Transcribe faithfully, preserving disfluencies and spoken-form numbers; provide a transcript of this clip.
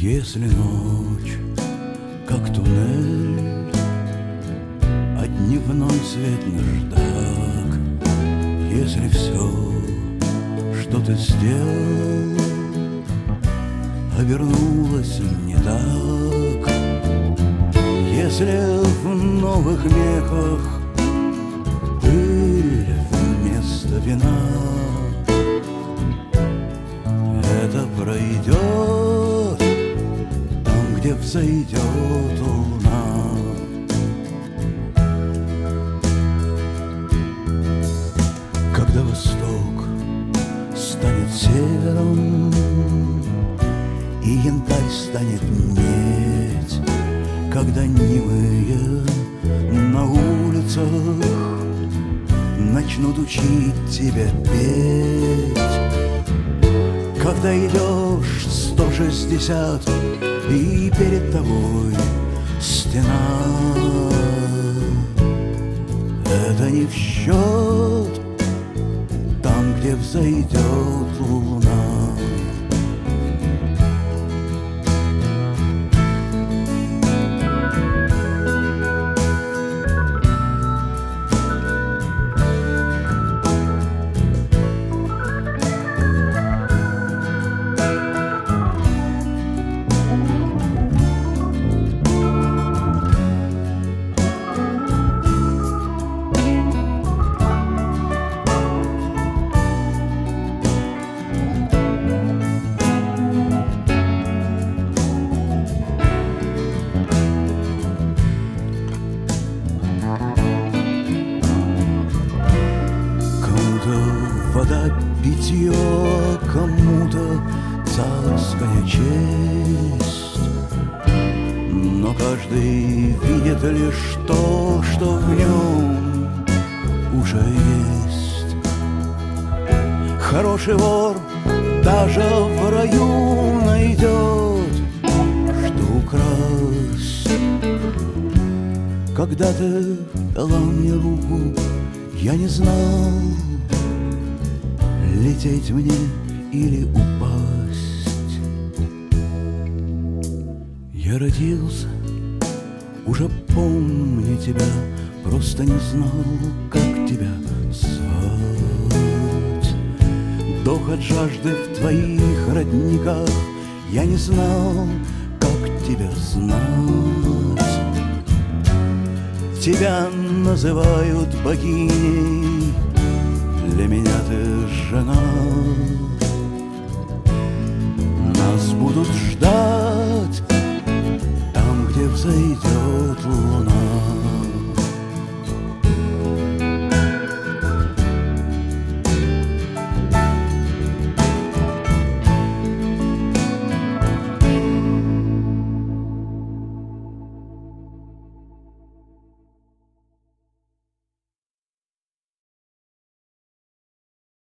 Если ночь, как туннель, а дневной свет наждак, если все, что ты сделал, обернулось не так, если в новых мехах пыль вместо вина, это пройдет там, где взойдет луна. Когда восток станет севером и янтарь станет медь, когда немые на улицах начнут учить тебя петь, когда идешь сто шестьдесят и перед тобой стена, это не в счет там, где взойдет луна. Вода питье, кому-то царская честь, но каждый видит лишь то, что в нем уже есть. Хороший вор даже в раю найдет, что украсть. Когда ты дала мне руку, я не знал, лететь мне или упасть. Я родился, уже помню тебя, просто не знал, как тебя звать. Дох от жажды в твоих родниках, я не знал, как тебя знать. Тебя называют богиней, для меня ты жена. Нас будут ждать